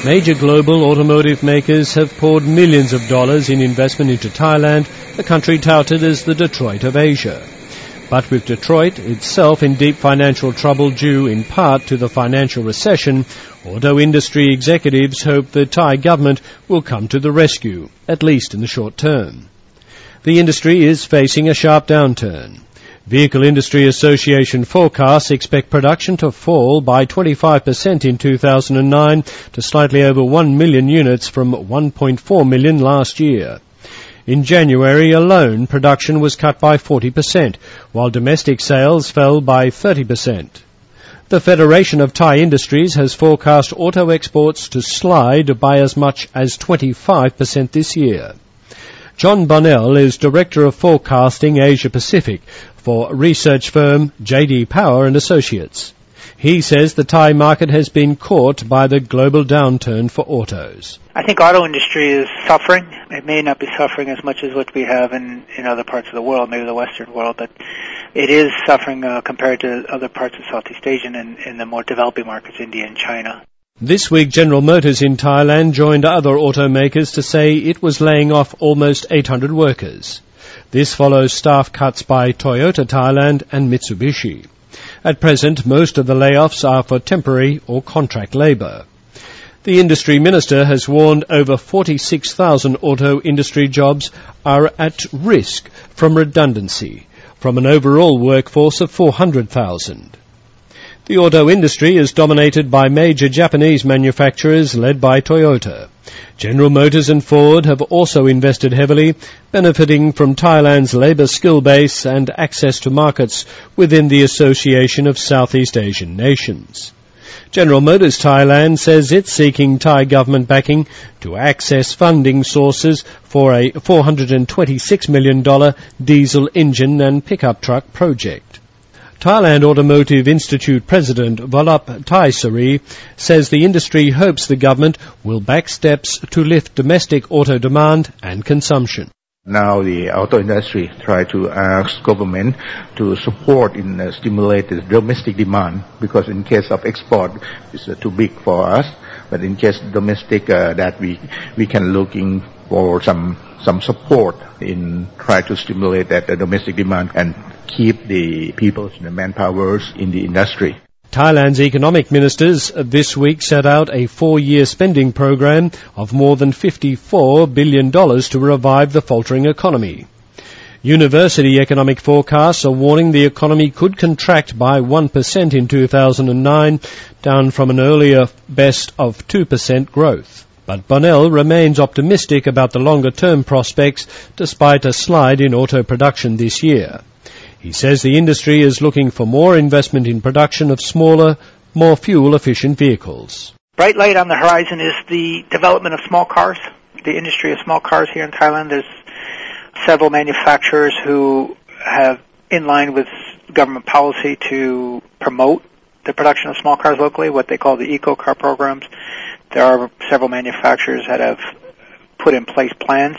Major global automotive makers have poured millions of dollars in investment into Thailand, a country touted as the Detroit of Asia. But with Detroit itself in deep financial trouble due in part to the financial recession, auto industry executives hope the Thai government will come to the rescue, at least in the short term. The industry is facing a sharp downturn. Vehicle Industry Association forecasts expect production to fall by 25% in 2009 to slightly over 1 million units from 1.4 million last year. In January alone, production was cut by 40%, while domestic sales fell by 30%. The Federation of Thai Industries has forecast auto exports to slide by as much as 25% this year. John Bonnell is Director of Forecasting Asia Pacific for research firm J.D. Power and Associates. He says the Thai market has been caught by the global downturn for autos. I think auto industry is suffering. It may not be suffering as much as what we have in other parts of the world, maybe the Western world, but it is suffering compared to other parts of Southeast Asia and in the more developing markets, India and China. This week, General Motors in Thailand joined other automakers to say it was laying off almost 800 workers. This follows staff cuts by Toyota Thailand and Mitsubishi. At present, most of the layoffs are for temporary or contract labour. The industry minister has warned over 46,000 auto industry jobs are at risk from redundancy, from an overall workforce of 400,000. The auto industry is dominated by major Japanese manufacturers led by Toyota. General Motors and Ford have also invested heavily, benefiting from Thailand's labour skill base and access to markets within the Association of Southeast Asian Nations. General Motors Thailand says it's seeking Thai government backing to access funding sources for a $426 million diesel engine and pickup truck project. Thailand Automotive Institute President Volop Thaisari says the industry hopes the government will back steps to lift domestic auto demand and consumption. Now the auto industry try to ask government to support in stimulate the domestic demand, because in case of export it's too big for us, but in case domestic that we can looking for some support in try to stimulate that domestic demand and keep the people, the manpowers in the industry. Thailand's economic ministers this week set out a 4-year spending program of more than $54 billion to revive the faltering economy. University economic forecasts are warning the economy could contract by 1% in 2009, down from an earlier best of 2% growth. But Bonnell remains optimistic about the longer-term prospects despite a slide in auto production this year. He says the industry is looking for more investment in production of smaller, more fuel-efficient vehicles. Bright light on the horizon is the development of small cars, the industry of small cars here in Thailand. There's several manufacturers who have, in line with government policy, to promote the production of small cars locally, what they call the eco-car programs. There are several manufacturers that have put in place plans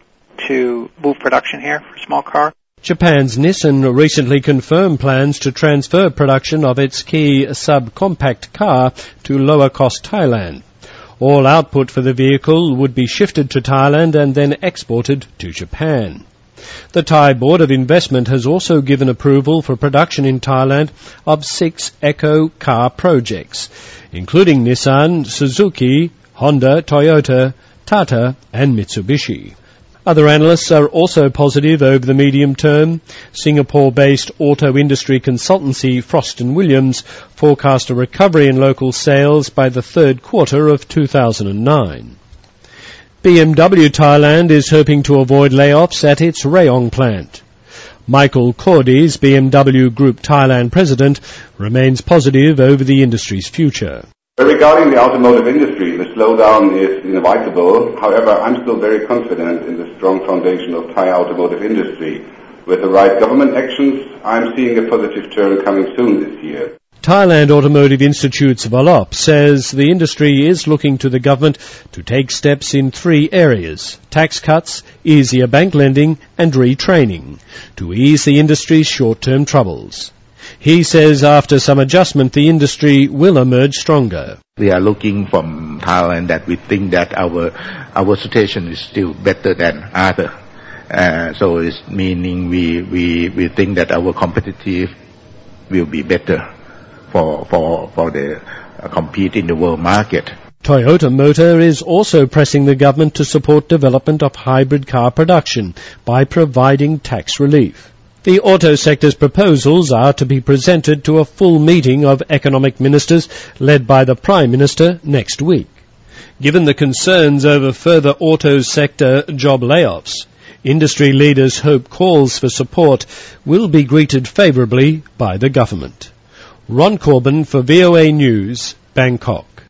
to move production here for small cars. Japan's Nissan recently confirmed plans to transfer production of its key subcompact car to lower-cost Thailand. All output for the vehicle would be shifted to Thailand and then exported to Japan. The Thai Board of Investment has also given approval for production in Thailand of 6 eco-car projects, including Nissan, Suzuki, Honda, Toyota, Tata and Mitsubishi. Other analysts are also positive over the medium term. Singapore-based auto industry consultancy Frost & Williams forecast a recovery in local sales by the third quarter of 2009. BMW Thailand is hoping to avoid layoffs at its Rayong plant. Michael Cordes, BMW Group Thailand president, remains positive over the industry's future. Regarding the automotive industry, the slowdown is inevitable. However, I'm still very confident in the strong foundation of Thai automotive industry. With the right government actions, I'm seeing a positive turn coming soon this year. Thailand Automotive Institute's Volop says the industry is looking to the government to take steps in 3 areas: tax cuts, easier bank lending and retraining, to ease the industry's short-term troubles. He says after some adjustment the industry will emerge stronger. We are looking from Thailand that we think that our situation is still better than other. So it's meaning we think that our competitive will be better for the compete in the world market. Toyota Motor is also pressing the government to support development of hybrid car production by providing tax relief. The auto sector's proposals are to be presented to a full meeting of economic ministers led by the Prime Minister next week. Given the concerns over further auto sector job layoffs, industry leaders hope calls for support will be greeted favourably by the government. Ron Corbin for VOA News, Bangkok.